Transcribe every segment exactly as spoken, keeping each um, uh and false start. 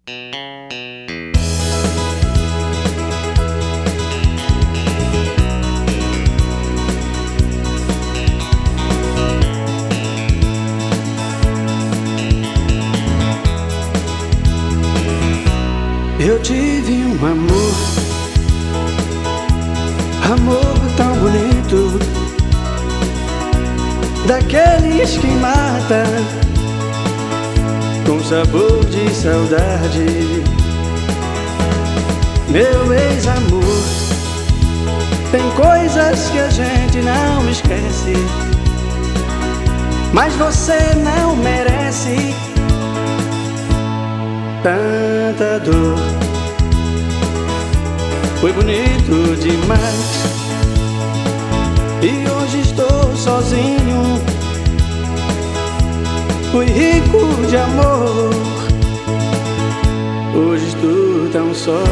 Eu tive um amor, amor tão bonito, daqueles que mata com sabor de saudade. Meu ex-amor, tem coisas que a gente não esquece, mas você não merece tanta dor. Foi bonito demais e hoje estou sozinho. Fui rico de amor, hoje estou tão só.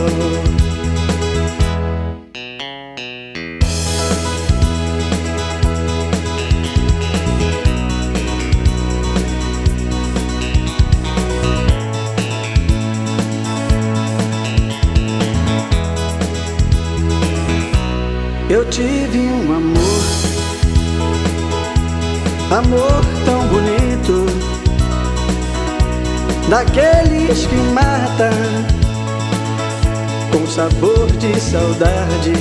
Eu tive um amor, amor tão bonito, daqueles que matam com sabor de saudade.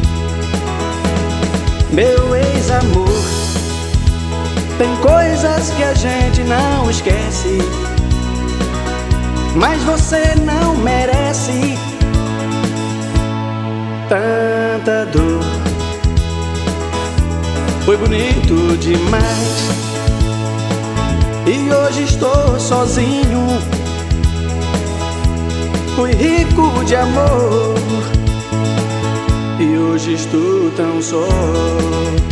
Meu ex-amor, tem coisas que a gente não esquece, mas você não merece tanta dor. Foi bonito demais e hoje estou sozinho. Fui rico de amor e hoje estou tão só.